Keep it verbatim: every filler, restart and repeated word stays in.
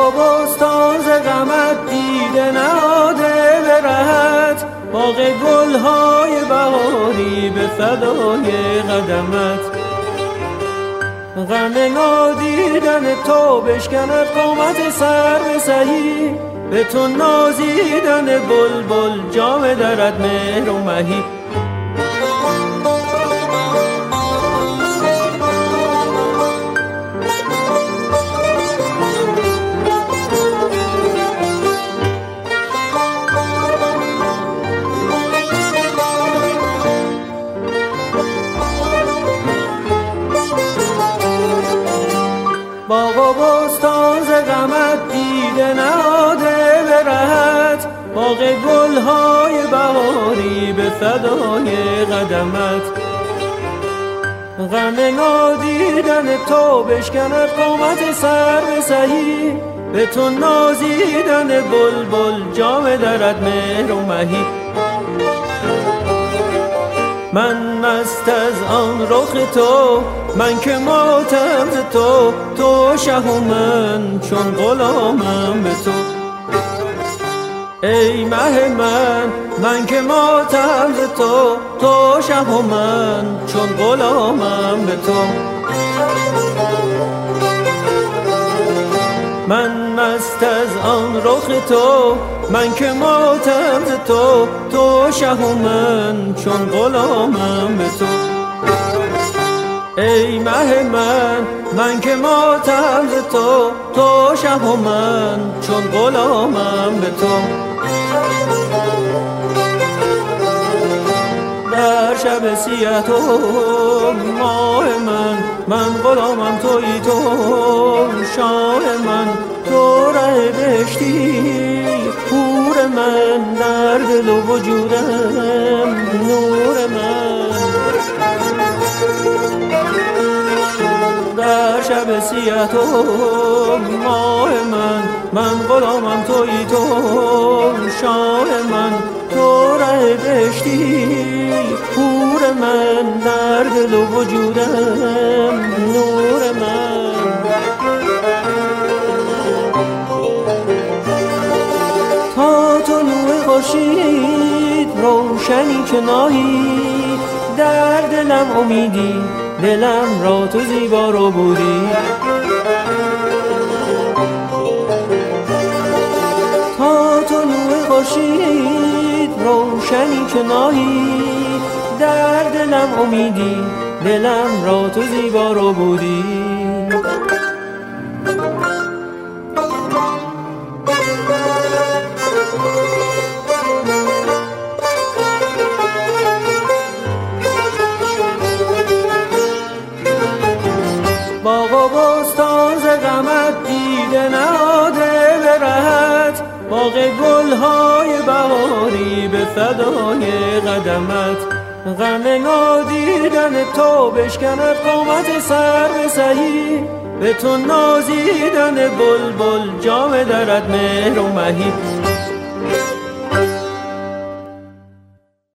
و بستان ز غمت دیده نهاده به رهت، باغ گلهای بهاری به فدای قدمت. غم نادیدن تو بشکند قامت سرو سهی، به تو نازیدن بلبل جام درد مهر و مهی. باغ و بستان ز غمت دیده نهاده به رهت، باغ گلهای بهاری به فدای قدمت. غم نادیدن تو بشکند قامت سرو سهی، به تو نازیدن بلبل جام درد مهر و مهی. من مست از آن رخ تو، من که ماتم ز تو، تو شه و من چون غلامم به تو. ای مه من، من که ماتم ز تو، تو شه و من چون غلامم به تو. من مست از آن رخ تو، من که ماتم ز تو، تو شه و من چون غلامم به تو. ای مه من، من که ماتم ز تو، تو شه و من چون غلامم به تو. در شب سیه تو ماه من، من غلامم تویی تو شاه من. تو ره بهشتی حور من، در دل و وجودم نور من. در شب سیه تو ماه من، من غلامم تویی تو شاه من. تو ره بهشتی حور من، در دل و وجودم نور من. تا طلوع خورشید روشنی چو ماهی، در دلم امیدی، دلم را تو زیبا رو بودی. تا طلوع خورشید روشنی چو ماهی، در دلم امیدی، دلم را تو زیبا رو بودی. باغ و بستان ز غمت دیده نهاده به رهت، باغ گلهای بهاری به فدای قدمت. غم نادیدن تو بشکند قامت سرو سهی، به تو نازیدن بلبل جام درد مهر و مهی.